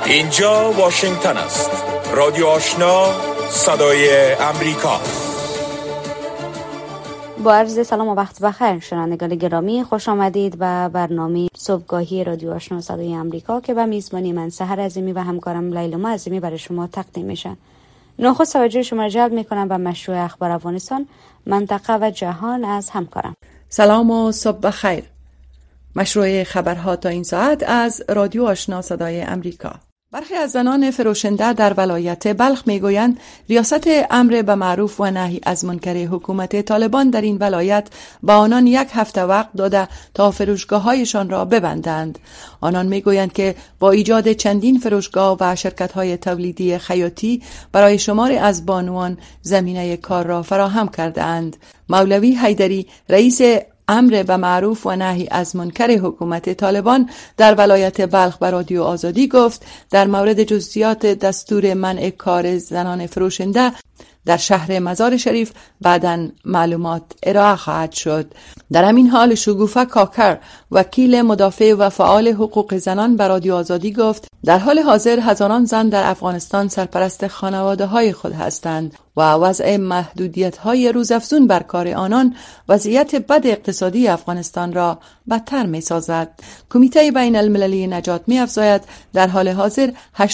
اینجا واشنگتن است. رادیو آشنا، صدای امریکا. با عرض سلام و وقت بخیر شنوندگان گرامی، خوش آمدید به برنامه صبحگاهی رادیو آشنا صدای امریکا که به میزبانی من سحر عظیمی و همکارم لیلا عظیمی برای شما تقدیم میشه. نخست توجه شما را جلب میکنم به مشروع اخبار افغانستان، منطقه و جهان از همکارم. سلام و صبح بخیر. مشروع خبرها تا این ساعت از رادیو آشنا صدای امریکا. برخی از زنان فروشنده در ولایت بلخ میگویند ریاست امر به معروف و نهی از منکر حکومت طالبان در این ولایت به آنان 1 هفته وقت داده تا فروشگاه‌هایشان را ببندند. آنان میگویند که با ایجاد چندین فروشگاه و شرکت‌های تولیدی خیاطی برای شماری از بانوان زمینه کار را فراهم کرده‌اند. مولوی حیدری، رئیس امر به معروف و نهی از منکر حکومت طالبان در ولایت بلخ به رادیو آزادی گفت در مورد جزئیات دستور منع کار زنان فروشنده در شهر مزار شریف بعداً معلومات ارائه خواهد شد. در همین حال شگوفه کاکر، وکیل مدافع و فعال حقوق زنان به رادیو آزادی گفت در حال حاضر هزاران زن در افغانستان سرپرست خانواده‌های خود هستند و وضع محدودیت‌های روزافزون بر کار آنان وضعیت بد اقتصادی افغانستان را بدتر می‌سازد. کمیته بین المللی نجات می‌افزاید در حال حاضر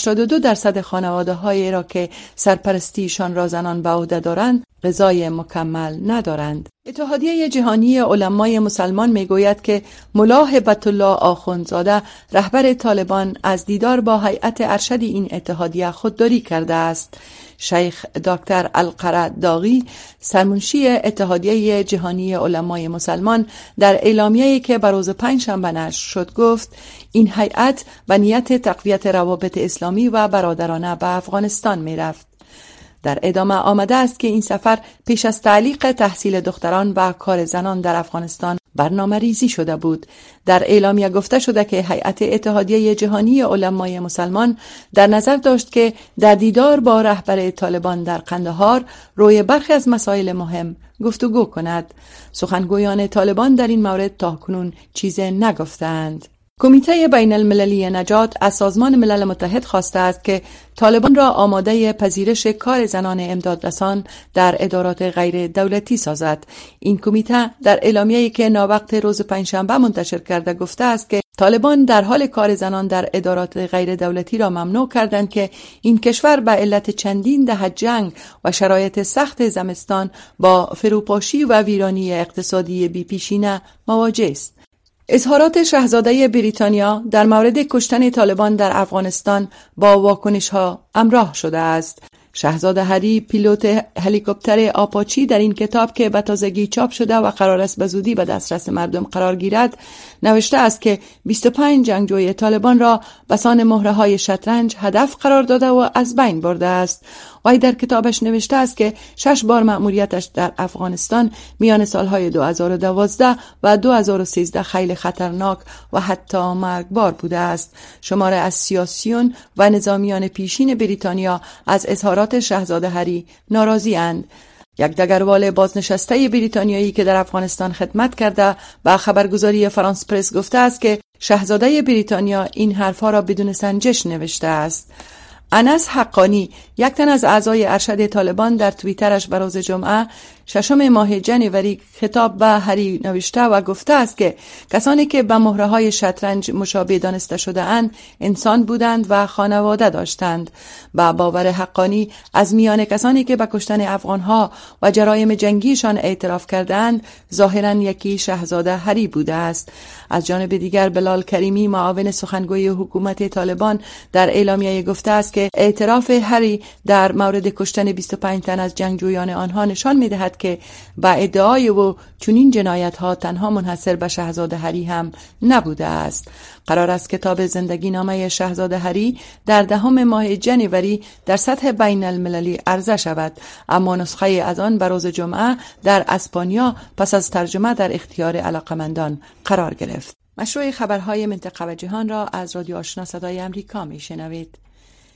82% خانواده‌هایی را که سرپرستیشان را زنان به عهده دارند غذای مکمل ندارند. اتحادیه جهانی علمای مسلمان میگوید که ملا هبت الله آخوندزاده، رهبر طالبان، از دیدار با هیئت ارشد این اتحادیه خودداری کرده است. شیخ دکتر القرداغی، سرمنشی اتحادیه جهانی علمای مسلمان، در اعلامیه‌ای که به روز پنجشنبه نشر شد گفت این هیئت به نیت تقویت روابط اسلامی و برادرانه به افغانستان می‌رفت. در ادامه آمده است که این سفر پیش از تعلیق تحصیل دختران و کار زنان در افغانستان برنامه ریزی شده بود. در اعلامیه گفته شده که هیئت اتحادیه جهانی علمای مسلمان در نظر داشت که در دیدار با رهبر طالبان در قندهار روی برخی از مسائل مهم گفتگو کند. سخنگویان طالبان در این مورد تاکنون چیزی نگفتند. کمیته بین المللی نجات از سازمان ملل متحد خواسته است که طالبان را آماده پذیرش کار زنان امدادرسان در ادارات غیر دولتی سازد. این کمیته در اعلامیه‌ای که ناوقت روز پنجشنبه منتشر کرده گفته است که طالبان در حال کار زنان در ادارات غیر دولتی را ممنوع کردند که این کشور به علت چندین دهه جنگ و شرایط سخت زمستان با فروپاشی و ویرانی اقتصادی بی‌پیشینه مواجه است. اظهارات شاهزاده بریتانیا در مورد کشتن طالبان در افغانستان با واکنش‌ها همراه شده است. شاهزاده هری، پیلوت هلیکوپتر آپاچی، در این کتاب که به تازگی چاپ شده و قرار است به زودی به دسترس مردم قرار گیرد نوشته است که 25 جنگجوی طالبان را بسان مهره‌های شطرنج هدف قرار داده و از بین برده است. وی در کتابش نوشته است که 6 بار مأموریتش در افغانستان میان سالهای 2012 و 2013 خیلی خطرناک و حتی مرگبار بوده است. شماره از سیاسیون و نظامیان پیشین بریتانیا از اظهارات شاهزاده هری ناراضی اند. یک دگروال بازنشسته بریتانیایی که در افغانستان خدمت کرده با خبرگزاری فرانس پرس گفته است که شاهزاده بریتانیا این حرفها را بدون سنجش نوشته است. انس حقانی، یک تن از اعضای ارشد طالبان، در توییترش به روز جمعه 6 ماه جنوری خطاب به هری نوشته و گفته است که کسانی که به مهره‌های شطرنج مشابه دانسته شده اند انسان بودند و خانواده داشتند. با باور حقانی از میان کسانی که به کشتن افغانها و جرایم جنگیشان اعتراف کردند ظاهراً یکی شاهزاده هری بوده است. از جانب دیگر بلال کریمی، معاون سخنگوی حکومت طالبان، در اعلامیه گفته است که اعتراف هری در مورد کشتن 25 تن از جنگجویان آنها نشان می‌دهد که با ادعای او چنین جنایت‌ها تنها منحصر به شاهزاده هری هم نبوده است. قرار است کتاب زندگی نامه شاهزاده هری در 10 ماه جنوری در سطح بین المللی عرضه شود، اما نسخه از آن به روز جمعه در اسپانیا پس از ترجمه در اختیار علاقمندان قرار گرفت. مشروع خبرهای منطقه و جهان را از رادیو آشنا صدای امریکا میشنوید.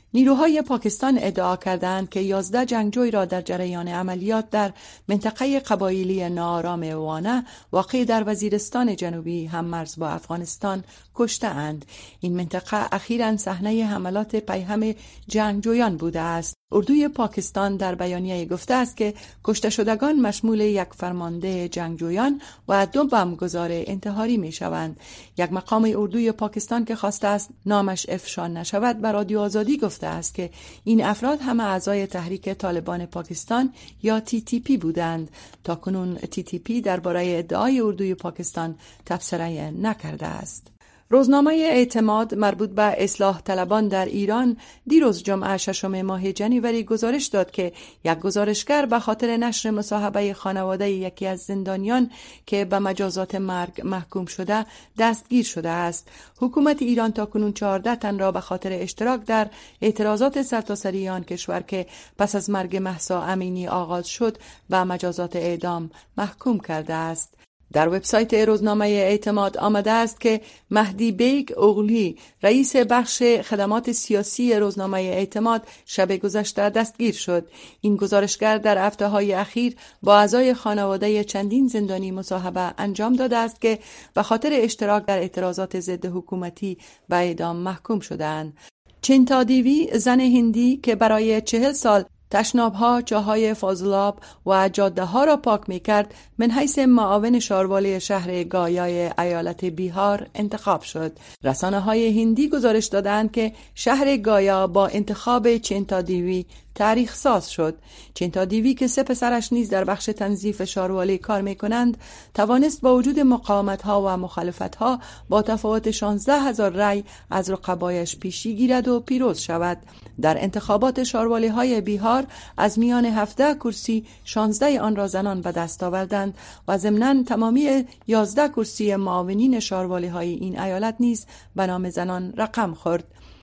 نیروهای پاکستان ادعا کردند که 11 جنگجوی را در جریان عملیات در منطقه قبایلی ناآرام وانه واقع در وزیرستان جنوبی هممرز با افغانستان کشته‌اند. این منطقه اخیراً صحنه حملات پیهم جنگجویان بوده است. اردوی پاکستان در بیانیه گفته است که کشته شدگان مشمول یک فرمانده جنگجویان و 2 بمبگذار انتحاری می شوند. یک مقام اردوی پاکستان که خواسته است نامش افشا نشود به رادیو آزادی گفته است که این افراد همه اعضای تحریک طالبان پاکستان یا TTP بودند. تاکنون TTP درباره ادعای اردوی پاکستان تبصره نکرده است. روزنامه اعتماد مربوط به اصلاح طلبان در ایران دیروز جمعه 6 ماه جنوری گزارش داد که یک گزارشگر به خاطر نشر مصاحبه خانواده یکی از زندانیان که به مجازات مرگ محکوم شده دستگیر شده است. حکومت ایران تاکنون 14 تن را به خاطر اشتراک در اعتراضات سرتاسری آن کشور که پس از مرگ مهسا امینی آغاز شد به مجازات اعدام محکوم کرده است. در وبسایت روزنامه اعتماد آمده است که مهدی بیگ اوغلی رئیس بخش خدمات سیاسی روزنامه اعتماد شب گذشته دستگیر شد. این گزارشگر در هفته‌های اخیر با اعضای خانواده چندین زندانی مصاحبه انجام داده است که به خاطر اشتراک در اعتراضات ضد حکومتی به اعدام محکوم شدند. چینتا دیوی زن هندی که برای 40 سال تشناب‌ها، چاهای فاضلاب و جاده‌ها را پاک می‌کرد، من حیث معاون شاروالی شهر گایای ایالت بیهار انتخاب شد. رسانه‌های هندی گزارش دادند که شهر گایا با انتخاب چینتا دیوی تاریخ ساز شد. چینتا دیوی که 3 پسرش نیز در بخش تنظیف شاروالی کار می‌کنند، توانست با وجود مقاومت‌ها و مخالفت‌ها با تفاوت 16,000 رأی از رقبایش پیشی گیرد و پیروز شود. در انتخابات شاروالی‌های بیهار از میان 17 کرسی 16 آن را زنان به دست آوردند و ضمناً تمامی 11 کرسی معاونین شاروالی‌های این ایالت نیز به نام زنان رقم خورد.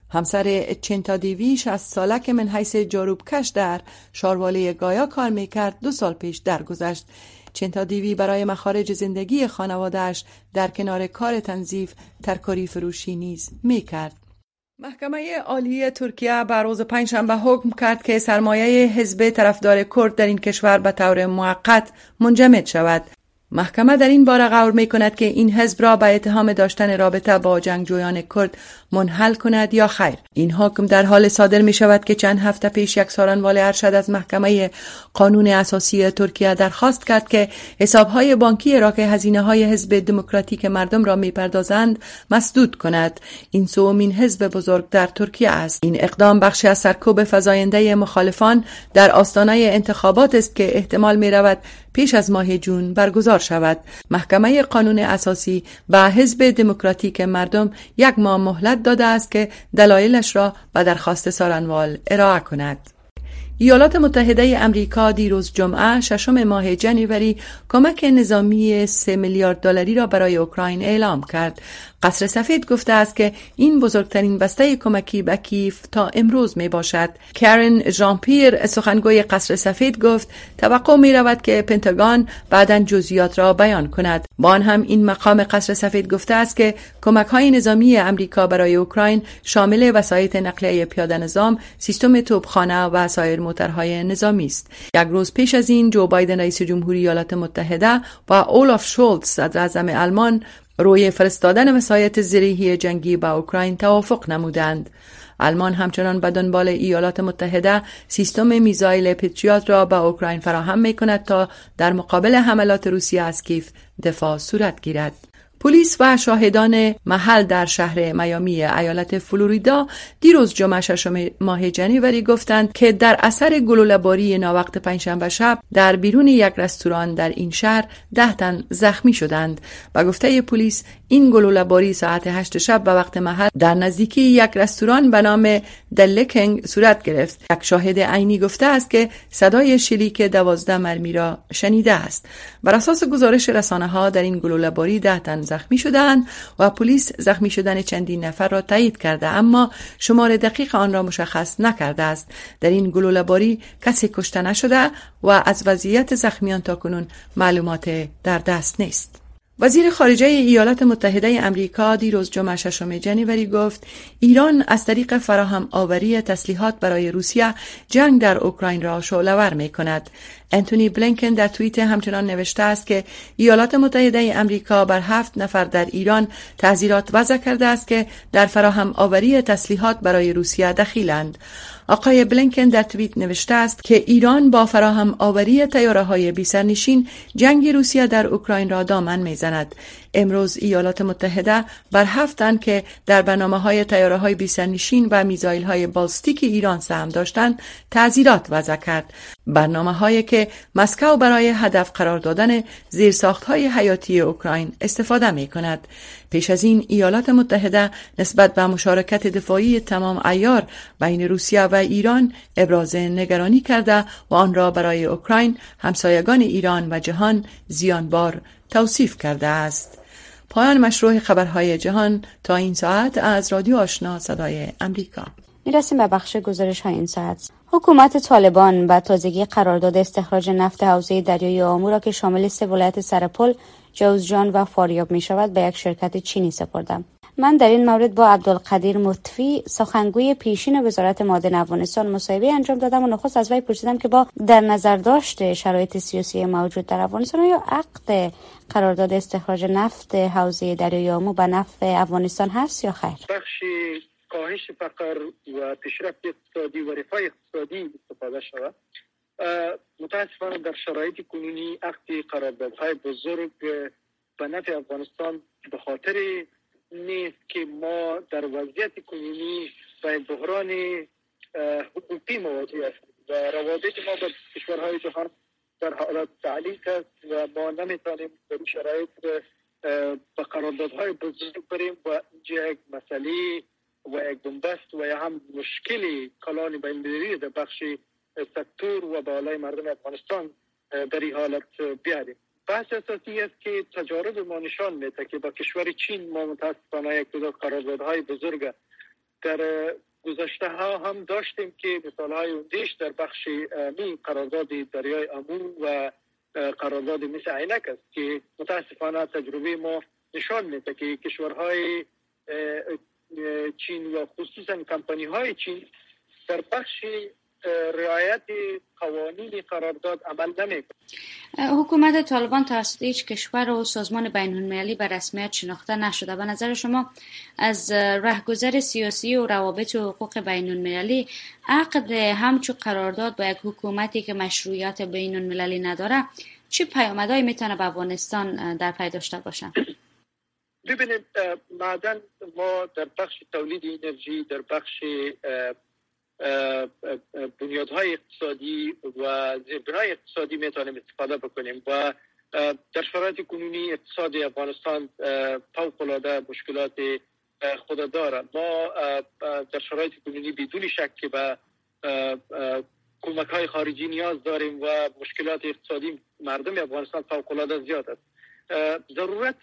همسر چینتا دیوی 60 ساله که من حیث جاروبکش در شاروالی گایا کار میکرد 2 سال پیش درگذشت. چینتا دیوی برای مخارج زندگی خانواده‌اش در کنار کار تنظیف ترکاری فروشی نیز میکرد. محکمه عالی ترکیه بر روز پنجشنبه حکم کرد که سرمایه حزب طرفدار کرد در این کشور به طور موقت منجمد شود. محکمه در این باره قرار می کند که این حزب را به اتهام داشتن رابطه با جنگجویان کرد منحل کند یا خیر. این حکم در حال صادر می شود که چند هفته پیش یک سارنوال ارشد از محکمه قانون اساسی ترکیه درخواست کرد که حسابهای بانکی را که هزینه‌های حزب دموکراتیک مردم را می پردازند مسدود کند. این سومین حزب بزرگ در ترکیه است. این اقدام بخشی از سرکوب فزاینده مخالفان در آستانه انتخابات است که احتمال می رود پیش از ماه جون برگزار شود. محکمه قانون اساسی به حزب دموکراتیک مردم 1 ماه مهلت داده است که دلایلش را به درخواست سارنوال ارائه کند. ایالات متحده امریکا دیروز جمعه 6 ماه جنوری کمک نظامی 3 میلیارد دلاری را برای اوکراین اعلام کرد. قصر سفید گفته است که این بزرگترین بسته کمکی به کیف تا امروز می باشد. کارن ژان پیر سخنگوی قصر سفید گفت توقع می رود که پنتاگون بعداً جزئیات را بیان کند. با آن هم این مقام قصر سفید گفته است که کمک های نظامی امریکا برای اوکراین شامل وسایط نقلیه پیاده نظام، سیستم توپخانه و سایر موتورهای نظامی است. 1 روز پیش از این جو بایدن رئیس جمهوری ایالات متحده و اولاف شولتز صدر اعظم آلمان روی فرستادن وسایط زرهی جنگی به اوکراین توافق نمودند. آلمان همچنان به دنبال ایالات متحده سیستم میزایل پتریوت را به اوکراین فراهم می‌کند تا در مقابل حملات روسیه از کیف دفاع صورت گیرد. پلیس و شاهدان محل در شهر میامی ایالت فلوریدا دیروز جمعه 6 ماه جنوری گفتند که در اثر گلوله‌باری ناوقت پنجشنبه شب در بیرون یک رستوران در این شهر 10 تن زخمی شدند. به گفته پلیس این گلوله‌باری ساعت 8 شب به وقت محل در نزدیکی یک رستوران به نام دلکنگ صورت گرفت. یک شاهد عینی گفته است که صدای شلیک 12 مرمی را شنیده است. بر اساس گزارش رسانه‌ها در این گلوله‌باری 10 تن زخمی شدند و پلیس زخمی شدن چندین نفر را تایید کرده اما شمار دقیق آن را مشخص نکرده است. در این گلوله‌باری کسی کشته نشده و از وضعیت زخمیان تاکنون معلومات در دست نیست. وزیر خارجه ایالات متحده امریکا دیروز جمعه 6 جنوری گفت ایران از طریق فراهم آوری تسلیحات برای روسیه جنگ در اوکراین را شعله‌ور می‌کند. انتونی بلینکن در توییت همچنان نوشته است که ایالات متحده امریکا بر 7 نفر در ایران تحذیرات وضع کرده است که در فراهم آوری تسلیحات برای روسیه دخیلند. آقای بلینکن در توییت نوشته است که ایران با فراهم آوری طیاره‌های بی‌سرنشین جنگ روسیه در اوکراین را دامن می‌زند. امروز ایالات متحده بر 7 تن که در برنامه‌های طیاره‌های بی‌سرنشین و میزایل‌های بالستیک ایران سهم داشتند تحذیرات وضع کرد. برنامه‌هایی که مسکو برای هدف قرار دادن زیرساخت‌های حیاتی اوکراین استفاده می‌کند. پیش از این ایالات متحده نسبت به مشارکت دفاعی تمام عیار بین روسیه و ایران ابراز نگرانی کرده و آن را برای اوکراین، همسایگان ایران و جهان زیانبار توصیف کرده است. پایان مشروع خبرهای جهان تا این ساعت از رادیو آشنا صدای امریکا. میرسیم به بخش گزارش های این ساعت. حکومت طالبان به تازگی قرارداد استخراج نفت حوزه دریای آمو را که شامل 3 ولایت سرپل، جوزجان و فاریاب می شود به یک شرکت چینی سپرده. من در این مورد با عبدالقدیر مطفی سخنگوی پیشین وزارت معادن افغانستان مصاحبه انجام دادم و نخست از وی پرسیدم که با در نظر داشت شرایط سیاسی موجود در افغانستان یا عقد قرارداد استخراج نفت حوزه دریای آمو به نفع افغانستان هست یا خیر؟ بخش کاهش فقر و پیشرفت اقتصادی و رفاه اقتصادی استفاده شود. متاسفانه در شرایط کنونی عقد قراردادهای بزرگ به نفع افغانستان به خاطر نیست که ما در وضعیت کنونی با بحران حقوقی مواجه هستیم و روابط ما با کشورهای جهان در حالت تعلیق است و ما نمیتونیم در این شرایط به قراردادهای بزرگ بریم و اینجا یک مسئله و یک بنبست و یا هم مشکلی کلان بین‌المللی در بخش سکتور و بالای مردم افغانستان در این حالت بیاریم. بحث اساسی است که تجارب ما نشان میده که با کشور چین ما متاسفانه یک تعداد قراردادهای بزرگ در گذشته ها هم داشتیم که مثالهای اندیش در بخش می قرارداد دریای آمو و قرارداد مثل عینک است که متاسفانه تجربه ما نشان میده که کشورهای چین و خصوصا کمپانی های چین در بخش رعایت قوانین قرارداد عمل نمی‌کند. حکومت طالبان توسط هیچ کشور و سازمان بین‌المللی به رسمیت شناخته نشده. به نظر شما از رهگذر سیاسی و روابط و حقوق بین‌المللی عقد همچون قرارداد با یک حکومتی که مشروعیت بین‌المللی نداره چه پیامدهایی میتونه به افغانستان در پی داشته باشه؟ ببینید، معدن ما در بخش تولید انرژی، در بخش بنیادهای اقتصادی و زیربنای اقتصادی میتونیم استفاده بکنیم و در شرایط کنونی اقتصاد افغانستان فوق‌العاده مشکلات خود داره. ما در شرایط کنونی بدون شک که به کمک‌های خارجی نیاز داریم و مشکلات اقتصادی مردم افغانستان فوق‌العاده زیاد است. ضرورت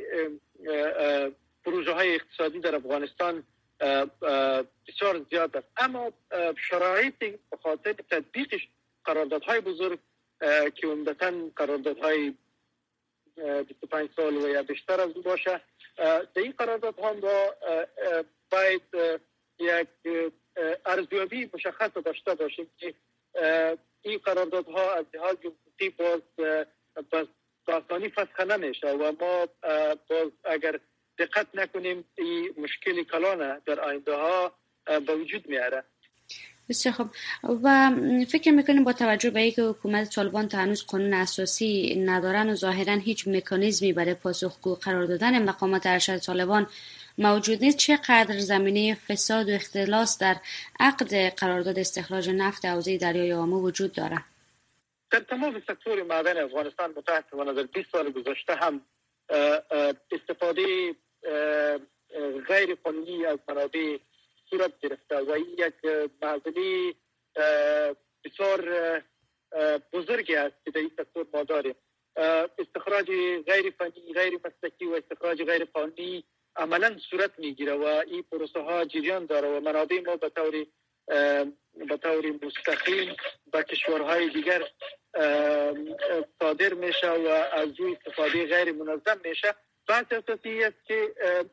پروژه‌های اقتصادی در افغانستان بسیار زیاد است، اما شرایط به خاطر تطبیق قراردادهای بزرگ که عمدتاً قراردادهای 25 سال و یا بیشتر از باشه، در این قراردادها با باید یک ارزیابی مشخص داشته باشیم که این قراردادها از لحاظ حقوقی باز آسانی فسخ نمیشه و ما باز اگر دقت نکنیم این مشکلی کلانه در آینده ها به وجود میاره. بسیار خوب. و فکر میکنیم با توجه به اینکه حکومت طالبان تا هنوز قانون اساسی ندارن و ظاهرا هیچ مکانیزمی برای پاسخگو قرار دادن مقامات ارشد طالبان موجود نیست، چقدر زمینه فساد و اختلاس در عقد قرارداد استخراج نفت حوزه دریای آمو وجود داره؟ در تمام سکتور معدن افغانستان متاسفانه در 20 سال گذشته هم استفاده غیر قانونی از منابع صورت گرفته و این یک معضله بسیار بزرگی است که در این سکتور ما داریم. استخراج غیر فنی، غیر مسلکی و استخراج غیر قانونی عملا صورت میگیره و این پروسه ها جریان داره و منابع ما به طور مستقیم به کشورهای دیگر صادر میشه و از روی استفاده غیر منظم میشه. بحث اساسی است که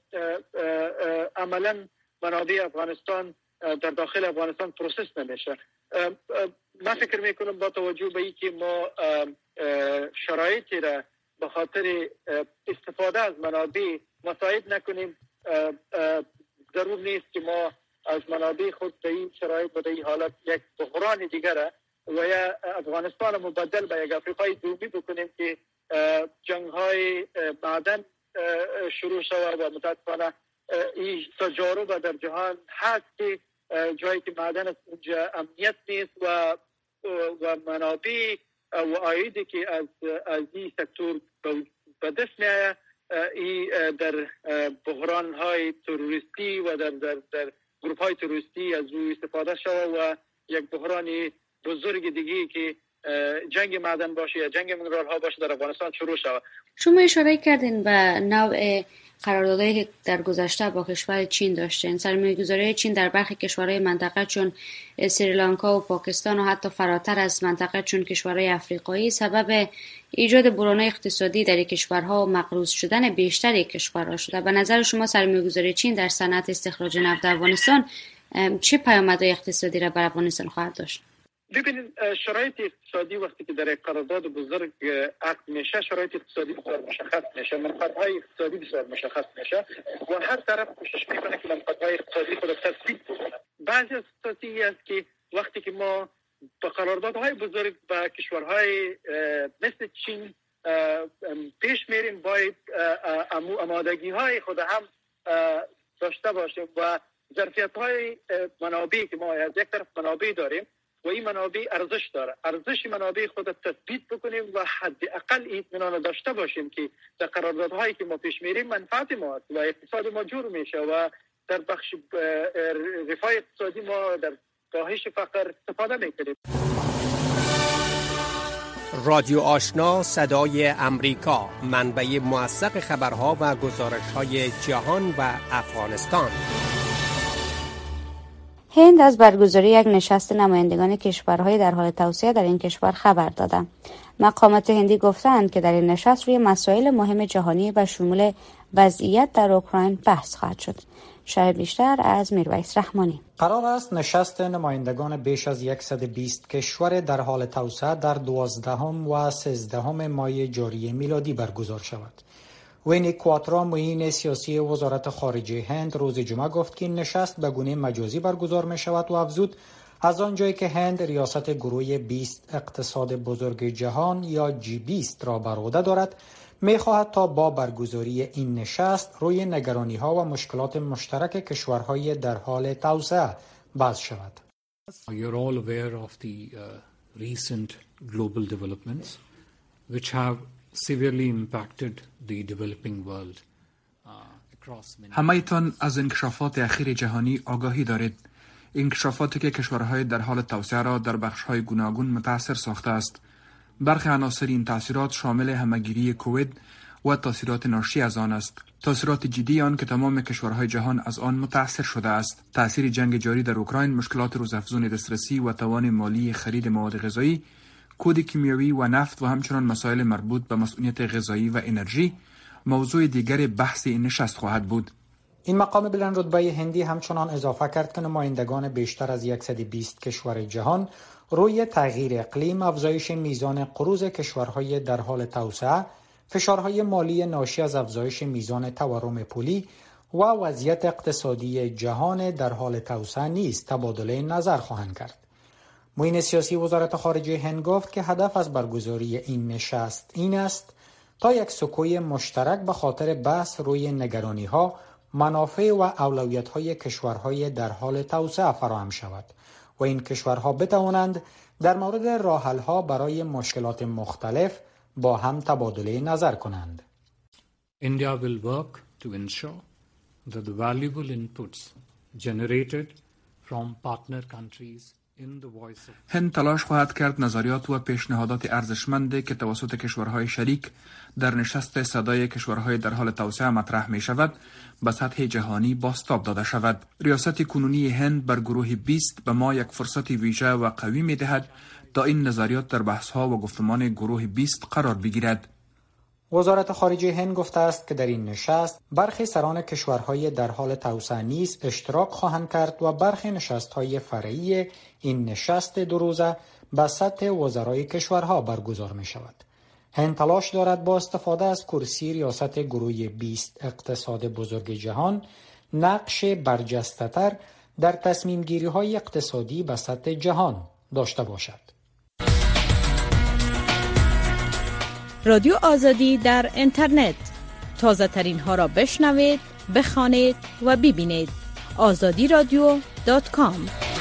عملا منابع افغانستان در داخل افغانستان پروسس نمیشه. من فکر میکنم با توجه به اینکه ما شرایطی را به خاطر استفاده از منابع مساعد نکنیم، ضرور نیست که ما از منابع خود به این شرایط و به این حالت یک بحران دیگر و یا افغانستان مبدل به یک افریقای دومی بکنیم که جنگ‌های معدن شروع شود و متاسفانه این تجارب در جهان هست که جایی که معدن است اونجا امنیت نیست و منابع و عایدی که از این سکتور به دست میآید در بحران‌های تروریستی و در گروپ‌های تروریستی از روی استفاده شود و یک بحران بزرگ دیگه که جنگ معدن باشه یا جنگ منرال ها باشه در افغانستان شروع شود. شما اشاره کردین به نوع قراردادهایی که در گذشته با کشور چین داشتین. سرمایه‌گذاری چین در برخی کشورهای منطقه چون سریلانکا و پاکستان و حتی فراتر از منطقه چون کشورهای افریقایی سبب ایجاد بحران اقتصادی در کشورها و مقروض شدن بیشتر کشورها شده. به نظر شما سرمایه‌گذاری چین در صنعت استخراج نفت افغانستان چه پیامدهای اقتصادی را بر افغانستان خواهد داشت؟ ببینید، شرایط اقتصادی وقتی که در یک قرارداد بزرگ عقد میشه، شرایط اقتصادی بسیار مشخص میشه، منفعت‌های اقتصادی بسیار مشخص میشه و هر طرف کوشش میکنه که منفعت‌های اقتصادی خود تثبیت کنه. بعضی از اساسی است که وقتی که ما با قراردادهای بزرگ با کشورهای مثل چین پیش میریم، باید آمادگی‌های خود هم داشته باشیم و ظرفیت‌های منابعی که ما از یک طرف منابع داریم و این منابع ارزش داره، ارزش منابع خود تثبیت بکنیم و حداقل اطمینان داشته باشیم که در قراردادهایی که ما پیش میریم منفعت ما است و اقتصاد ما جور میشه و در بخش رفاه اقتصادی ما در کاهش فقر استفاده میکنیم. رادیو آشنا صدای امریکا، منبع موثق خبرها و گزارش‌های جهان و افغانستان. هند از برگزاری یک نشست نمایندگان کشورهای در حال توسعه در این کشور خبر دادند. مقامات هندی گفتند که در این نشست روی مسائل مهم جهانی و شمول وضعیت در اوکراین بحث خواهد شد. شرح بیشتر از میرویس رحمانی. قرار است نشست نمایندگان بیش از 120 کشور در حال توسعه در 12 و 13 مای جاری میلادی برگزار شود. وینی کواترا، معین سیاسی وزارت خارجه هند، روز جمعه گفت که این نشست به گونه مجازی برگزار می شود و افزود از آنجایی که هند ریاست گروه 20 اقتصاد بزرگ جهان یا G20 را بر عهده دارد، می خواهد تا با برگزاری این نشست روی نگرانی ها و مشکلات مشترک کشورهای در حال توسعه بحث شود. You're all aware of the recent global developments which have severely impacted the developing world. همه‌تان از انکشافات اخیر جهانی آگاهی دارید. انکشافاتی که کشورهای در حال توسعه را در بخش‌های گوناگون متاثر ساخته است. برخی عناصر این تاثیرات شامل همه‌گیری کووید و تاثیرات ناشی از آن است. تاثیرات جدی آن که تمام کشورهای جهان از آن متاثر شده است. تاثیر جنگ جاری در اوکراین، مشکلات روزافزون دسترسی و توان مالی خرید مواد غذایی، کود کیمیایی و نفت و همچنین مسائل مربوط به مسئولیت غذایی و انرژی موضوع دیگر بحث این نشست خواهد بود. این مقام بلند رتبه هندی همچنان اضافه کرد که نمایندگان بیشتر از 120 کشور جهان روی تغییر اقلیم، افزایش میزان قروض کشورهای در حال توسعه، فشارهای مالی ناشی از افزایش میزان تورم پولی و وضعیت اقتصادی جهان در حال توسعه نیز تبادله نظر خواهند کرد. معین سیاسی وزارت خارجه هند گفت که هدف از برگزاری این نشست این است تا یک سکوی مشترک به خاطر بحث روی نگرانی‌ها، منافع و اولویت‌های کشورهای در حال توسعه فراهم شود و این کشورها بتوانند در مورد راه‌حل‌ها برای مشکلات مختلف با هم تبادله نظر کنند. India will work to ensure that the valuable inputs generated from partner countries هند تلاش خواهد کرد نظریات و پیشنهادات ارزشمندی که توسط کشورهای شریک در نشست صدای کشورهای در حال توسعه مطرح می شود به سطح جهانی بازتاب داده شود. ریاست کنونی هند بر گروه 20 به ما یک فرصت ویژه و قوی می دهد تا این نظریات در بحث‌ها و گفتمان گروه 20 قرار بگیرد. وزارت خارجه هند گفته است که در این نشست برخی سران کشورهای در حال توسعه نیز اشتراک خواهند کرد و برخی نشست‌های فرعی این نشست دو روزه به سطح وزرای کشورها برگزار می شود. هند تلاش دارد با استفاده از کرسی ریاست گروه 20 اقتصاد بزرگ جهان نقش برجسته‌تر در تصمیم گیری های اقتصادی به سطح جهان داشته باشد. رادیو آزادی در اینترنت، تازه ترین ها را بشنوید، بخوانید و ببینید. azadiradio.com.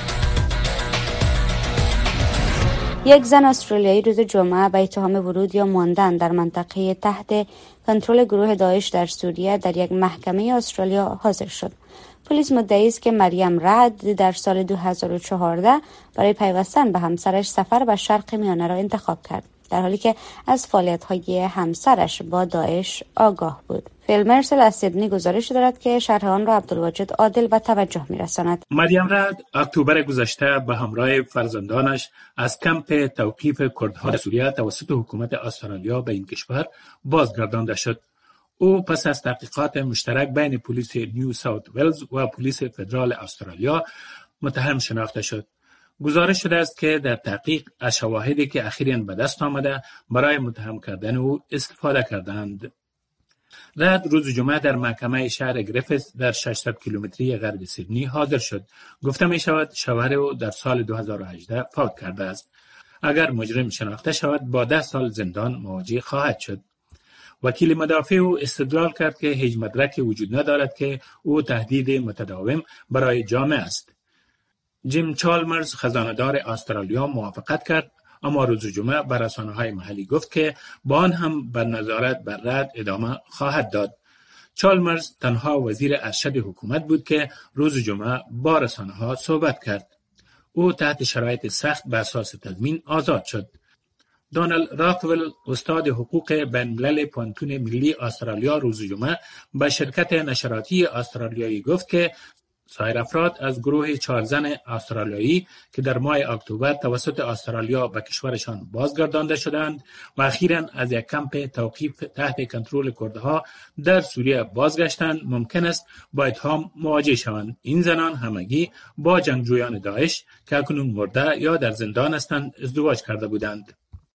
یک زن استرالیایی روز جمعه به اتهام ورود یا ماندن در منطقه تحت کنترل گروه داعش در سوریه در یک محکمه استرالیا حاضر شد. پلیس مدعی است که مریم رعد در سال 2014 برای پیوستن به همسرش سفر به شرق میانه را انتخاب کرد، در حالی که از فعالیت‌های همسرش با داعش آگاه بود. فیل مرسل از سیدنی گزارش دارد که شرح آن را عبدالواجد عادل به توجه می‌رساند. مریم رعد اکتبر گذشته به همراه فرزندانش از کمپ توقیف کردها سوریه توسط حکومت استرالیا به این کشور بازگردانده شد. او پس از تحقیقات مشترک بین پلیس نیو ساوت ولز و پلیس فدرال استرالیا متهم شناخته شد. گزارش شده است که در تحقیق از شواهدی که اخیراً به دست آمده برای متهم کردن او استفاده کردند. رعد روز جمعه در محکمه شهر گریفیث در 600 کیلومتری غرب سیدنی حاضر شد. گفته می شود شوهر او در سال 2018 فوت کرده است. اگر مجرم شناخته شود با 10 سال زندان مواجه خواهد شد. وکیل مدافع او استدلال کرد که هیچ مدرکی وجود ندارد که او تهدید متداوم برای جامعه است. جیم چالمرز خزانه‌دار استرالیا موافقت کرد، اما روز جمعه به رسانه‌های محلی گفت که با آن هم بر نظارت بر رعد ادامه خواهد داد. چالمرز تنها وزیر ارشد حکومت بود که روز جمعه با رسانه‌ها صحبت کرد. او تحت شرایط سخت به اساس تضمین آزاد شد. دونالد راکول استاد حقوق بین‌الملل پانتون ملی استرالیا روز جمعه به شرکت نشراتی استرالیایی گفت که سایر افراد از گروه 4 زن استرالیایی که در ماه اکتبر توسط استرالیا به کشورشان بازگردانده شدند و اخیراً از یک کمپ توقیف تحت کنترل کردها در سوریه بازگشتند ممکن است با اتهام مواجه شوند. این زنان همگی با جنگجویان داعش که اکنون مرده یا در زندان هستند ازدواج کرده بودند.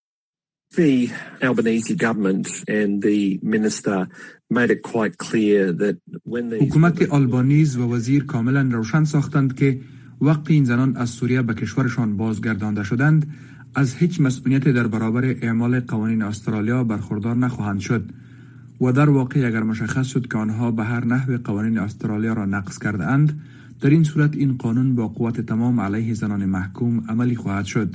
The Albanese government and the minister made it quite clear that when these حکومت آلبانیز و وزیر کاملا روشن ساختند که وقتی این زنان از سوریه به کشورشان بازگردانده شدند از هیچ مسئولیت در برابر اعمال قوانین استرالیا برخوردار نخواهند شد و در واقع اگر مشخص شد که آنها به هر نحو قوانین استرالیا را نقض کرده اند در این صورت این قانون با قوت تمام علیه زنان محکوم عملی خواهد شد.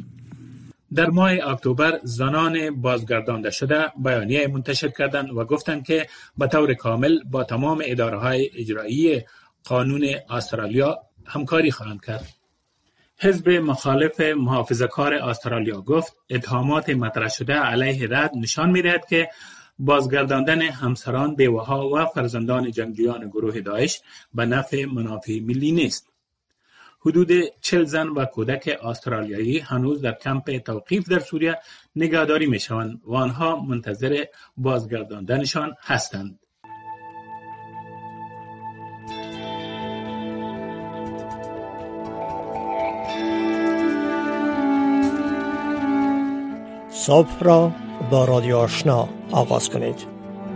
در ماه اکتبر زنان بازگردانده شده بیانیه منتشر کردند و گفتند که به طور کامل با تمام اداره‌های اجرایی قانون استرالیا همکاری خواهند کرد. حزب مخالف محافظه‌کار استرالیا گفت اتهامات مطرح شده علیه رعد نشان می‌دهد که بازگرداندن همسران، بیوه‌ها و فرزندان جنگجویان گروه داعش به نفع منافع ملی نیست. حدود 40 زن و کودک استرالیایی هنوز در کمپ توقیف در سوریه نگهداری می‌شوند و آنها منتظر بازگرداندنشان هستند. صبح را با رادیو آشنا آغاز کنید.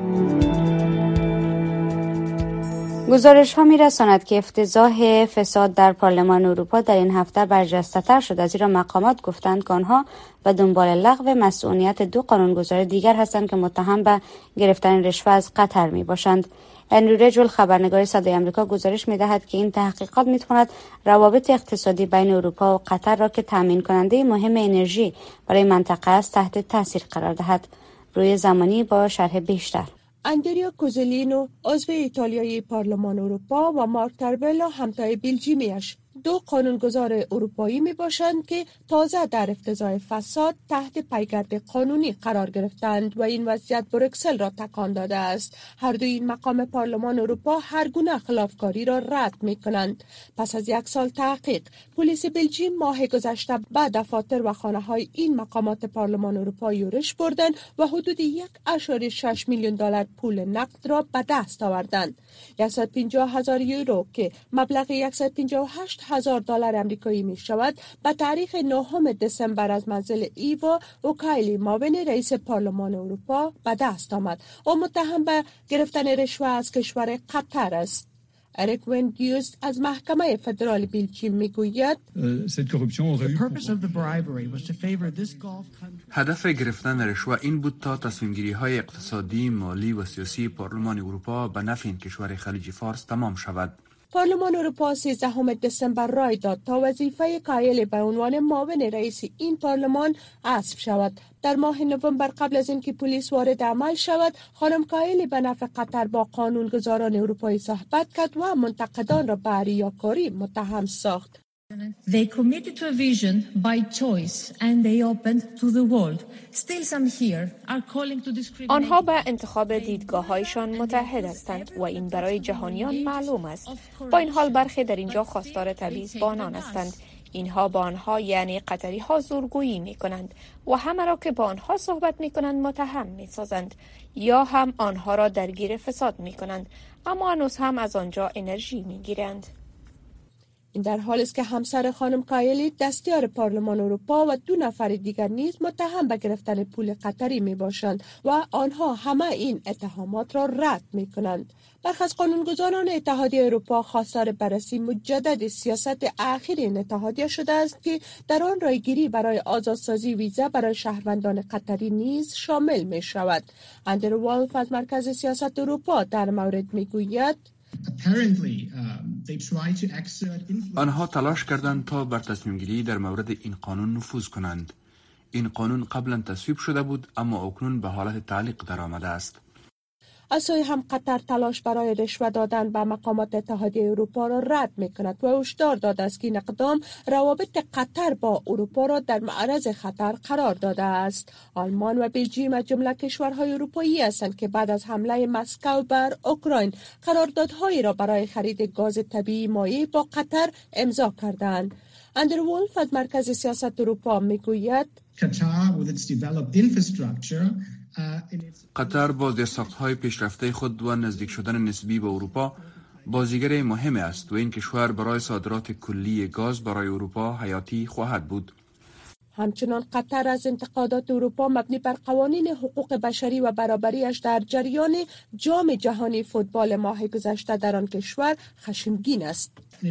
گزارش ها می رساند که افتضاح فساد در پارلمان اروپا در این هفته برجسته‌تر شد، زیرا مقامات گفتند که آنها به دنبال لغو مسئولیت 2 قانونگذار دیگر هستند که متهم به گرفتن رشوه از قطر می باشند. هنری رجول خبرنگار صدای آمریکا گزارش می دهد که این تحقیقات می تواند روابط اقتصادی بین اروپا و قطر را که تامین کننده مهم انرژی برای منطقه است تحت تاثیر قرار دهد. روی زمانی با شرح بیشتر. اندریا کوزولینو عضو ایتالیایی پارلمان اروپا و مارک تربلا همتای بلژیمیش دو قانونگذار اروپایی می باشند که تازه در افتضاح فساد تحت پیگرد قانونی قرار گرفتند و این وضعیت بروکسل را تکان داده است. هر دو این مقام پارلمان اروپا هر گونه خلافکاری را رد می کنند. پس از 1 سال تحقیق، پلیس بلژیم ماه گذشته به دفاتر و خانه‌های این مقامات پارلمان اروپا یورش بردند و حدود 1.6 میلیون دلار پول نقد را به دست آوردند. 150,000 یورو که مبلغ 158,000 دلار آمریکایی می شود به تاریخ 9 دسامبر از منزل ایوا اوکایلی معاون رئیس پارلمان اروپا به دست آمد. او متهم به گرفتن رشوه از کشور قطر است. اریک وندیوس از محکمه فدرال بلژیم میگوید هدف گرفتن رشوه این بود تا تصمیم‌گیری‌های اقتصادی، مالی و سیاسی پارلمان اروپا به نفع این کشور خلیج فارس تمام شود. پارلمان اروپا 13 دسامبر رای داد تا وظیفه کایلی به عنوان معاون رئیس این پارلمان حذف شود. در ماه نوامبر قبل از اینکه پلیس وارد عمل شود، خانم کایلی به نفع قطر با قانونگذاران اروپایی صحبت کرد و منتقدان را به ریاکاری متهم ساخت. They committed to a vision by choice and they opened to the world. Still some here are calling to discriminate. آنها به انتخاب دیدگاه‌هایشان متحد هستند و این برای جهانیان معلوم است. با این حال برخی در اینجا خواستار تبعیض با آنان هستند. اینها با آنها یعنی قطری ها زورگویی می کنند و همه را که با آنها صحبت می کنند متهم می سازند یا هم آنها را درگیر فساد می کنند، اما هنوز هم از آنجا انرژی می گیرند. این در حالی است که همسر خانم کایلی دستیار پارلمان اروپا و 2 نفر دیگر نیز متهم به گرفتن پول قطری می باشند و آنها همه این اتهامات را رد می کنند. برخی از قانونگذاران اتحادیه اروپا خواستار بررسی مجدد سیاست اخیر این اتحادیه شده است که در آن رایگیری برای آزادسازی ویزا برای شهروندان قطری نیز شامل می شود. اندرو والف از مرکز سیاست اروپا در مورد می گوید آنها تلاش کردند تا بر تصمیم گیری در مورد این قانون نفوذ کنند. این قانون قبلا تصویب شده بود اما اکنون به حالت تعلیق در آمده است. از سوی هم قطر تلاش برای رشوه دادن به مقامات اتحادیه اروپا را رد می‌کند و هشدار داده است که این اقدام روابط قطر با اروپا را در معرض خطر قرار داده است. آلمان و بلژیم از جمله کشورهای اروپایی هستند که بعد از حمله مسکو بر اوکراین قراردادهایی را برای خرید گاز طبیعی مایع با قطر امضا کردند. اندرو وولف از مرکز سیاست اروپا میگوید قطر با زیرساخت‌های پیشرفته خود و نزدیک شدن نسبی به اروپا بازیگر مهم است و این کشور برای صادرات کلی گاز برای اروپا حیاتی خواهد بود. همچنان قطر از انتقادات اروپا مبنی بر قوانین حقوق بشری و برابریش در جریان جام جهانی فوتبال ماه گذشته در آن کشور خشمگین است.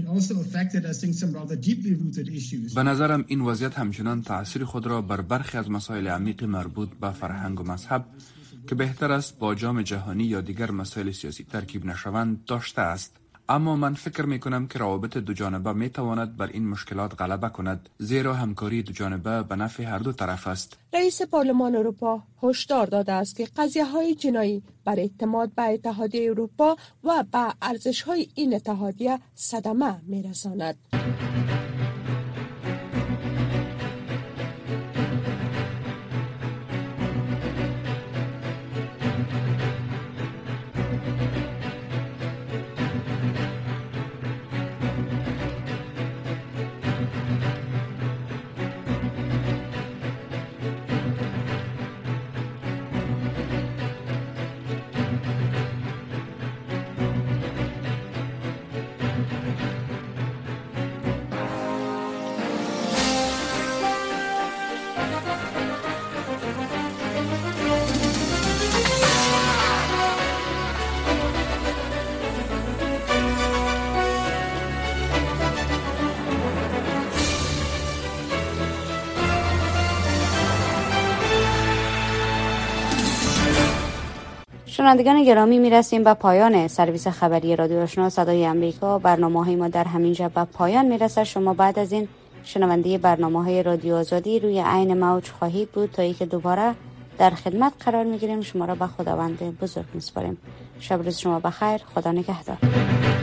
به نظرم این وضعیت همچنان تأثیر خود را بر برخی از مسائل عمیق مربوط به فرهنگ و مذهب که بهتر است با جام جهانی یا دیگر مسائل سیاسی ترکیب نشوند داشته است. اما من فکر می کنم که روابط دو جانبه می تواند بر این مشکلات غلبه کند، زیرا همکاری دو جانبه به نفع هر دو طرف است. رئیس پارلمان اروپا هشدار داده است که قضیه‌های جنایی بر اعتماد به اتحادیه اروپا و به ارزش‌های این اتحادیه صدمه می‌رساند. شنوندگان گرامی، میرسیم به پایان سرویس خبری رادیو آشنا صدای امریکا. برنامه‌های ما در همینجا به پایان میرسه. شما بعد از این شنونده برنامه‌های رادیو آزادی روی عین موج خواهید بود تا اینکه دوباره در خدمت قرار میگیریم. شما را به خداوند بزرگ میسپاریم. شب روز شما بخیر. خدا نگهدار.